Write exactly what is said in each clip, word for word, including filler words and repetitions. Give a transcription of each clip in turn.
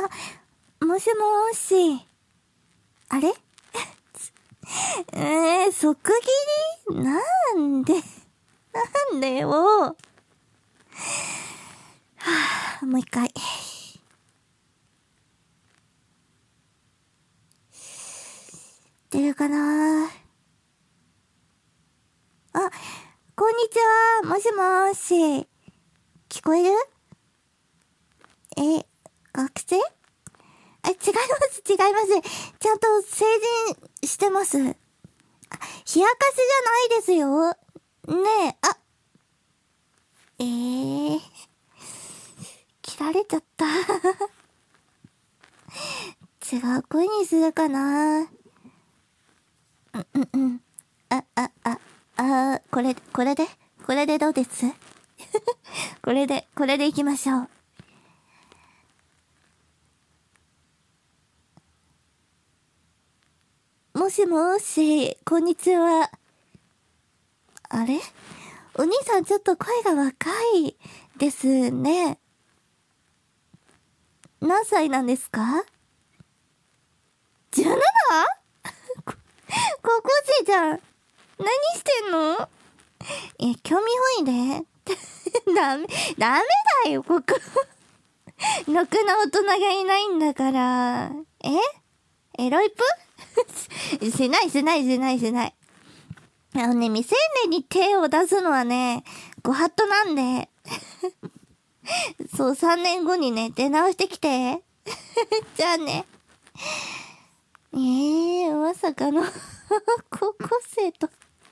あ、もしもーし。あれえー、即切りなんでなんでよ。はぁ、もう一回。出るかな。あ、こんにちは。もしもーし。聞こえる？え、学生？え、違います、違います。ちゃんと成人してます。あ、冷やかしじゃないですよ。ねえ、あ、えー、切られちゃった。違う声にするかな。うんうんうん。あ、あ、あ、あ、これ、これでこれでどうですこれで、これでいきましょう。もしもーし、こんにちは。あれ？お兄さんちょっと声が若いですね。何歳なんですか？ じゅうなな？ 高校生じゃん。何してんの？え、興味本位でダメ、ダメだよ、ここ。ろくな大人がいないんだから。え？エロいプしないしないしないしない。あのね、未成年に手を出すのはね、ご法度なんで。そう、さんねんごにね、出直してきて。じゃあね。えー、まさかの高校生と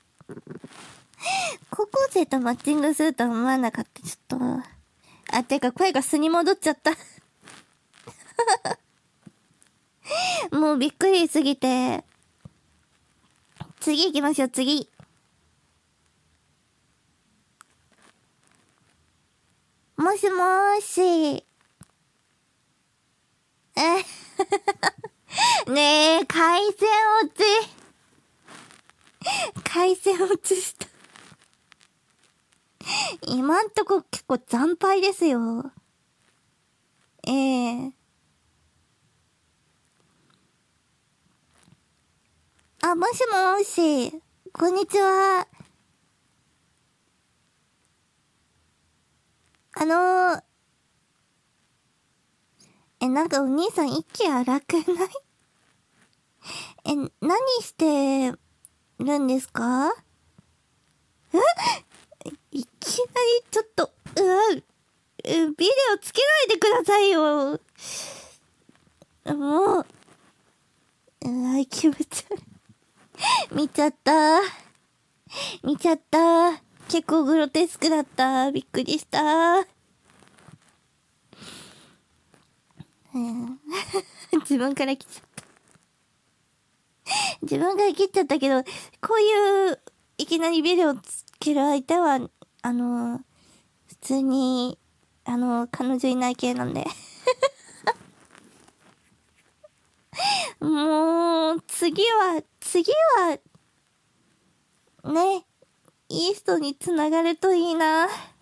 高校生とマッチングするとは思わなかった。ちょっと。あ、てか声が素に戻っちゃった。もうびっくりすぎて。次行きましょう、次。もしもーし。えねえ、回線落ち。回線落ちした。今んとこ結構惨敗ですよ。ええ。あ、もしもーし。こんにちは。あのー、え、なんかお兄さん息荒くないえ、何してるんですか？え？いきなりちょっと、うわ、ビデオつけないでくださいよ。もう、うわ、気持ち悪い。見ちゃった。見ちゃった。結構グロテスクだった。びっくりした。うん、自分から来ちゃった。自分から切っちゃったけど、こういういきなりビデオつける相手は、あの、普通に、あの、彼女いない系なんで。もう、次は、次は、ね、いい人につながるといいな。